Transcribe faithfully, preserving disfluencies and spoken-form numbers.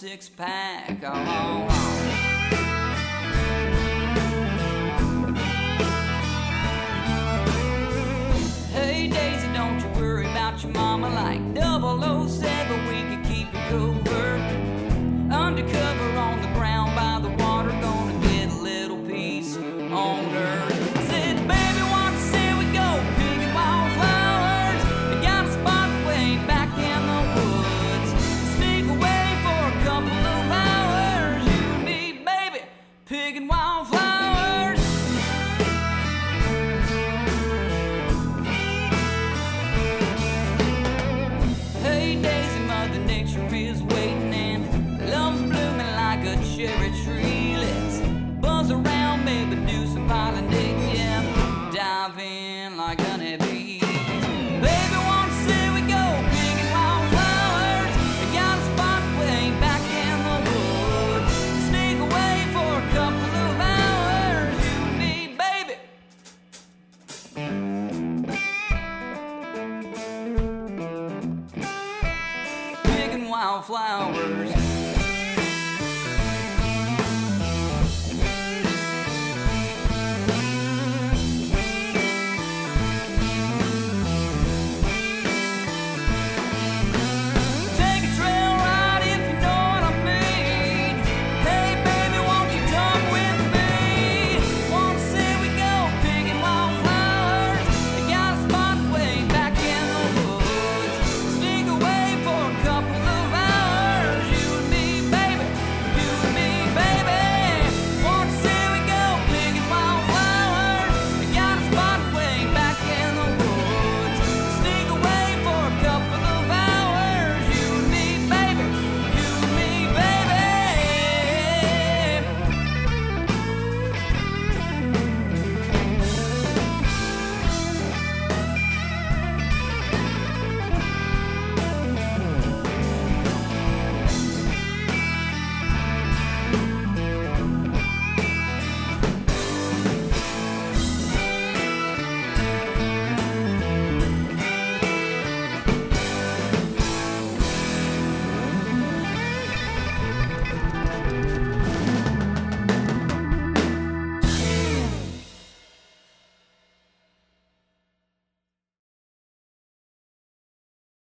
six pack. Oh, oh, oh. Hey Daisy, don't you worry about your mama. Like double oh seven, we could keep it covert. Undercover on the ground by the water, gonna get a little piece on earth. I said, baby, want to say we go picking wildflowers. We got a spot way back in the woods. Sneak away for a couple of hours. You and me, baby, picking wildflowers. Hey Daisy, Mother Nature is waiting and love's blooming like a cherry tree. Let's buzz around, baby, do some pollinating, yeah. Dive in like honeybees. Baby, want to say we go picking wildflowers. We got a spot way back in the woods. Sneak away for a couple of hours. You and me, baby, picking wildflowers.